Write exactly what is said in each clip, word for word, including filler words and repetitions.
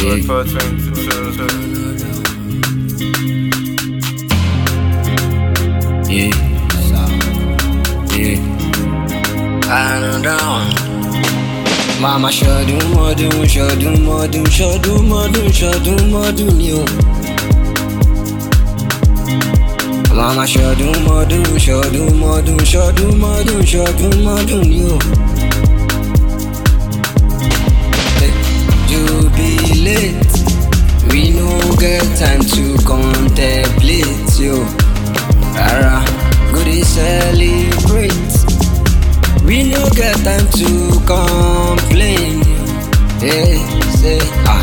Good for twenty-two. Yeah, yeah. I know down. Mama ṣọdún mọ́dún ṣọdún mọ́dún ṣọdún mọ́dún ṣọdún mọ́dún ni o. Mama ṣọdún mọ́dún ṣọdún mọ́dún ṣọdún mọ́dún ṣọdún mọ́dún ni o. Jubilate, we no get time to contemplate yo. Rara, go dey celebrate. We no get time to complain. Hey, say ah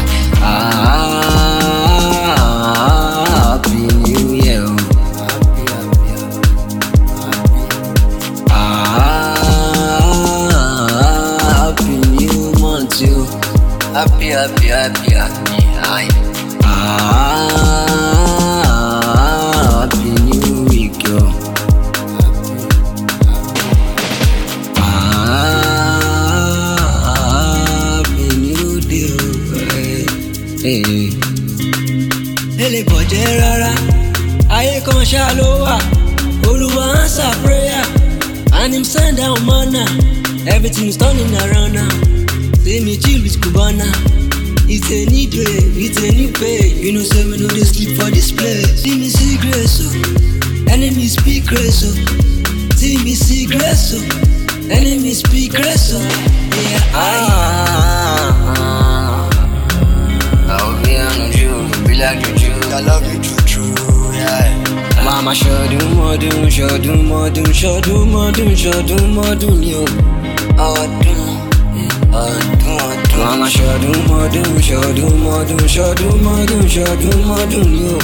ah, happy New Year. Ah, happy new month, yo. Happy, happy, happy, happy, happy. Ah, happy new week, yo. Hey. Ele bọ̀jẹ̀ rárá, ayé kan ṣá ló wà. Olúwa answer prayer, and him send down manna. Everything's turning around now. Say me chill with Cubana. It's a new day, it's a new pay. You know say we no dey sleep for this place. See me see grace, oh. Enemies speak grace, oh. See me see grace, oh. Enemies speak grace, oh. Yeah, I. I love you true true, yeah. Mama ṣọdún mọ́dún ṣọdún mọ́dún ṣọdún mọ́dún ṣọdún mọ́dún ni o. Ọdún ọdún ọdún. Mama ṣọdún mọ́dún ṣọdún mọ́dún ṣọdún mọ́dún ṣọdún mọ́dún ni o.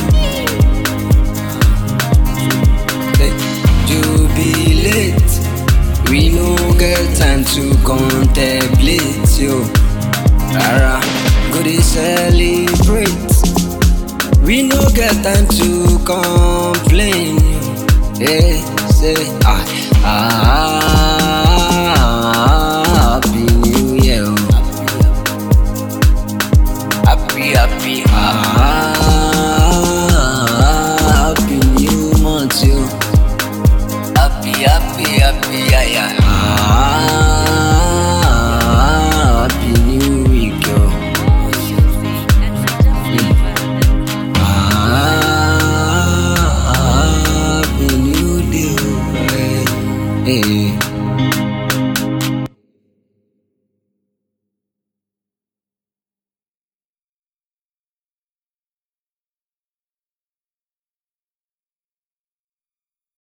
Jubilate, we no get time to contemplate yo. Rara, go dey celebrate. We no get time to complain. Hey, say ah ah.